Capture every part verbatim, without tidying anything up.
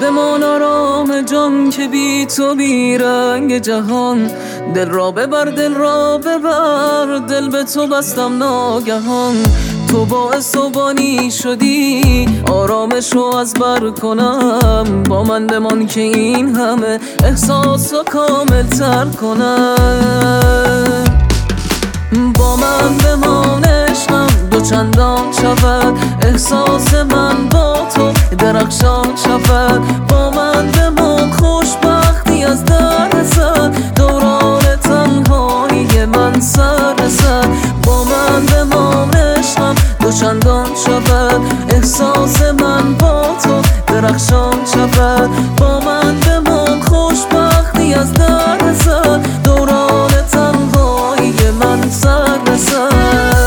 بمان آرام جان که بی تو بی رنگ جهان. دل را ببر دل را ببر، دل به تو بستم ناگهان. تو باعث و بانی شدی آرامش رو از بر کنم. با من بمان که این همه احساس رو کامل تر کنم. با من بمان عشقم دو چندان شود، احساس من با تو درخشان شود. با من بمان خوشبختی از در رسد، دوران تنهایی من سر رسد. با من بمان عشقم دو چندان شود، احساس من با تو درخشان شود. با من بمان خوشبختی از در رسد، دوران تنهایی من سر رسد.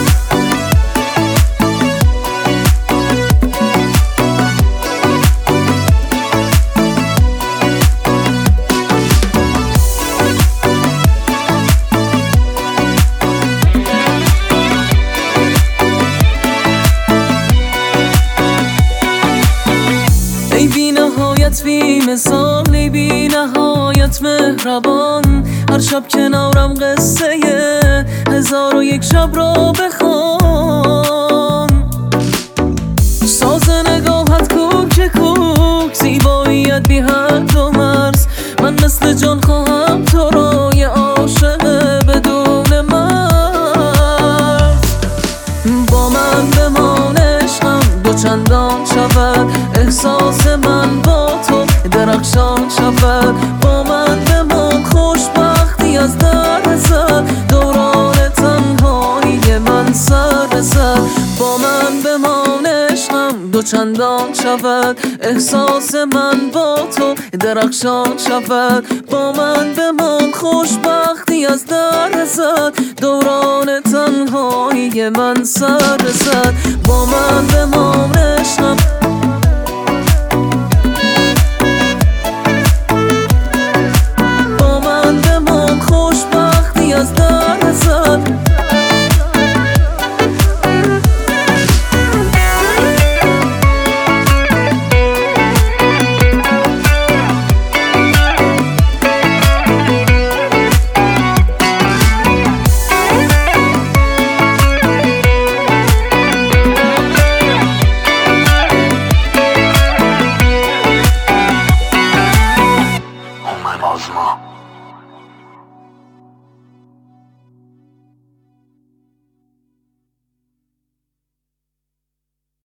ای بی نهایت بی مثال، ای بی نهایت مهربان. هر شب کنارم قصه هزار و یک شب را بخوان. ساز نگاهت کوک کوک، زیباییت بی حد و مرز. من مثل جان خواهم تو را، یه عاشق بدون مرز. با من بمان عشقم دو چندان شود، احساس من با تو درخشان شود. با من بمان خوشبختی از در رسد، دوران تنهایی من سر رسد. با من بمان عشقم دو چندان شود، احساس من با تو درخشان شود. با من بمان خوشبختی از در رسد، دوران تنهایی من سر رسد. با من بمان عشقم Osmo.